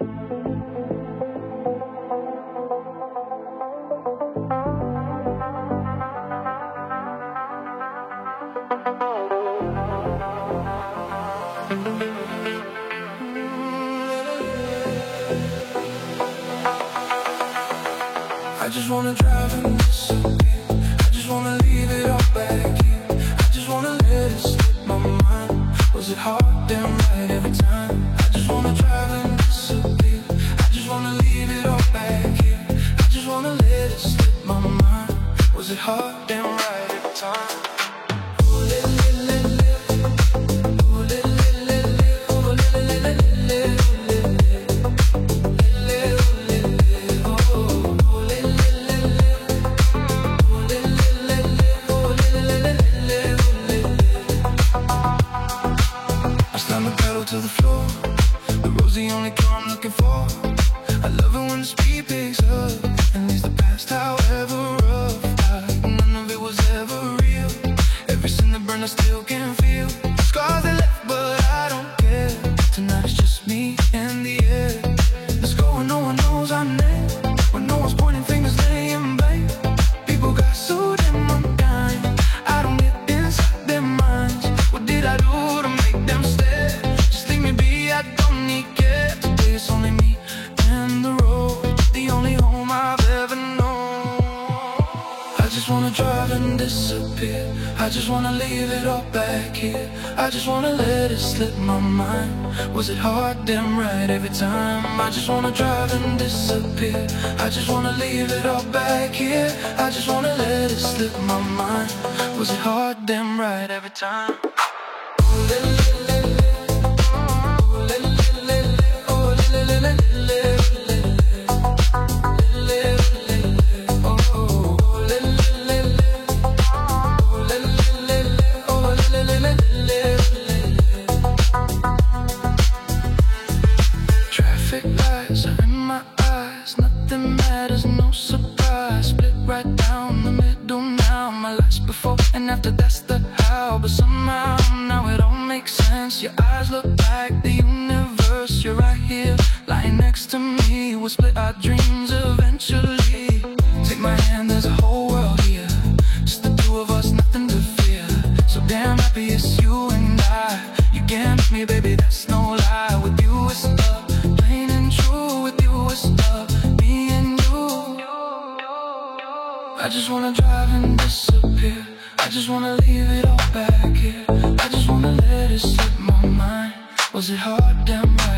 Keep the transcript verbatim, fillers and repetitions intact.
I just wanna drive and disappear. I just wanna leave it all back here. I just wanna let it slip my mind. Was it hard? Damn right every time. I just wanna drive and disappear. I just wanna leave it all back here. I just wanna let it slip my mind. Was it hard? Damn right every time. To the floor, the road's the only car I'm looking for. I love it when the speed picks up and leaves the past however rough. Like none of it was ever real. Every sin that burned I still can feel. Scars that left but I don't care. Tonight it's just me and the air. Let's go where no one knows I'm there, where no one's pointing fingers, laying blame. People got so damn unkind, I don't get inside their minds. What did I do to make them stay? I don't need care. Today it's only me and the road, the only home I've ever known. I just wanna drive and disappear. I just wanna leave it all back here. I just wanna let it slip my mind. Was it hard? Damn right every time. I just wanna drive and disappear. I just wanna leave it all back here. I just wanna let it slip my mind. Was it hard? Damn right every time. Traffic lights are in my eyes, nothing matters, no surprise. Split right down the middle now. My life's before and after, that's the how. But somehow now it all makes sense. Your eyes look like the universe. You're right here, lying next to me. We'll split our dreams eventually. Take my hand, there's a whole world here. Just the two of us, nothing to fear. So damn happy it's you and I. You can't miss me, baby, that's no lie. With you it's love, plain and true. With you it's love, me and you. I just wanna drive and disappear. I just wanna leave it all back here. I just wanna let it slip my mind. Was it hard? Damn right.